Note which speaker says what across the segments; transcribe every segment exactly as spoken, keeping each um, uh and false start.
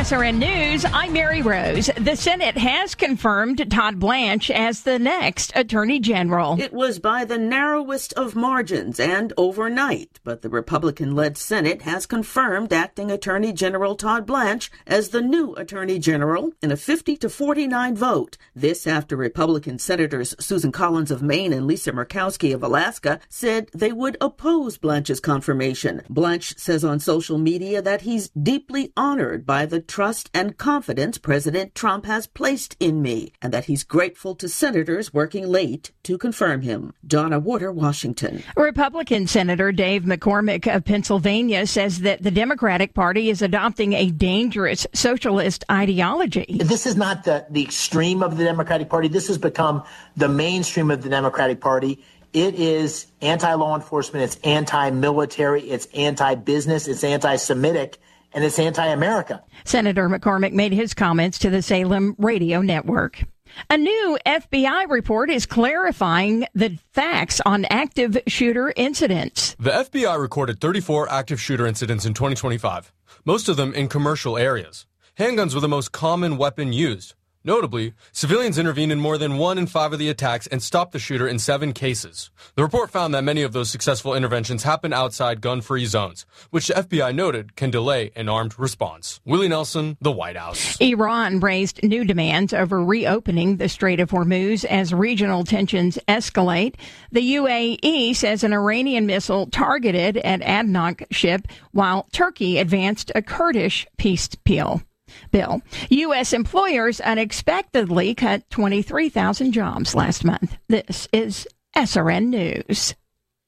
Speaker 1: S R N News, I'm Mary Rose. The Senate has confirmed Todd Blanche as the next Attorney General.
Speaker 2: It was by the narrowest of margins and overnight, but the Republican-led Senate has confirmed acting Attorney General Todd Blanche as the new Attorney General in a fifty to forty-nine vote. This after Republican Senators Susan Collins of Maine and Lisa Murkowski of Alaska said they would oppose Blanche's confirmation. Blanche says on social media that he's deeply honored by the trust and confidence President Trump has placed in me, and that he's grateful to senators working late to confirm him. Donna Warder, Washington.
Speaker 1: Republican Senator Dave McCormick of Pennsylvania says that the Democratic Party is adopting a dangerous socialist ideology.
Speaker 3: This is not the, the extreme of the Democratic Party. This has become the mainstream of the Democratic Party. It is anti-law enforcement, it's anti-military, it's anti-business, it's anti-Semitic, and it's anti-America.
Speaker 1: Senator McCormick made his comments to the Salem Radio Network. A new F B I report is clarifying the facts on active shooter incidents.
Speaker 4: The F B I recorded thirty-four active shooter incidents in twenty twenty-five, most of them in commercial areas. Handguns were the most common weapon used. Notably, civilians intervened in more than one in five of the attacks and stopped the shooter in seven cases. The report found that many of those successful interventions happened outside gun-free zones, which the F B I noted can delay an armed response. Willie Nelson, the White House.
Speaker 1: Iran raised new demands over reopening the Strait of Hormuz as regional tensions escalate. The U A E says an Iranian missile targeted an ADNOC ship, while Turkey advanced a Kurdish peace deal. Bill. U S employers unexpectedly cut twenty-three thousand jobs last month. This is S R N News.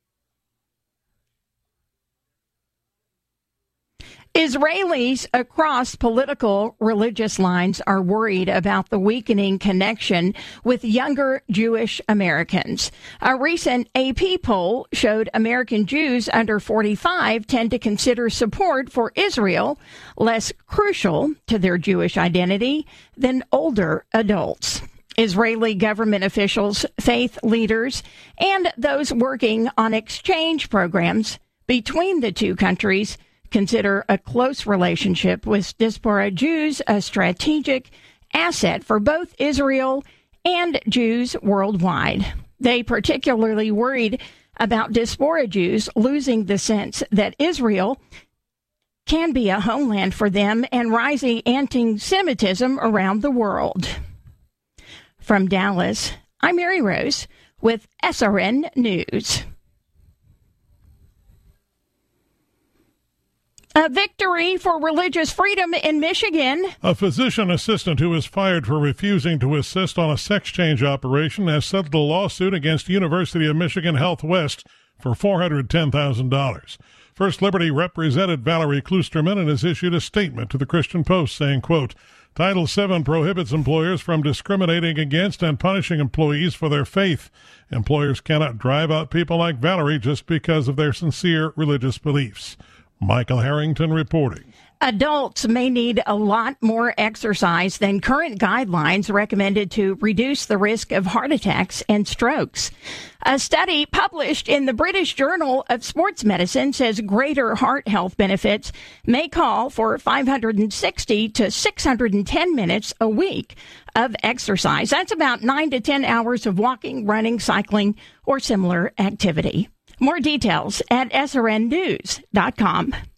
Speaker 1: Israelis across political religious lines are worried about the weakening connection with younger Jewish Americans. A recent A P poll showed American Jews under forty-five tend to consider support for Israel less crucial to their Jewish identity than older adults. Israeli government officials, faith leaders, and those working on exchange programs between the two countries consider a close relationship with diaspora Jews a strategic asset for both Israel and Jews worldwide. They particularly worried about diaspora Jews losing the sense that Israel can be a homeland for them and rising anti-Semitism around the world. From Dallas, I'm Mary Rose with S R N News. A victory for religious freedom in Michigan.
Speaker 5: A physician assistant who was fired for refusing to assist on a sex change operation has settled a lawsuit against University of Michigan Health West for four hundred ten thousand dollars. First Liberty represented Valerie Klusterman and has issued a statement to the Christian Post saying, quote, Title seven prohibits employers from discriminating against and punishing employees for their faith. Employers cannot drive out people like Valerie just because of their sincere religious beliefs. Michael Harrington reporting.
Speaker 1: Adults may need a lot more exercise than current guidelines recommended to reduce the risk of heart attacks and strokes. A study published in the British Journal of Sports Medicine says greater heart health benefits may call for five hundred sixty to six hundred ten minutes a week of exercise. That's about nine to ten hours of walking, running, cycling, or similar activity. More details at S R N news dot com.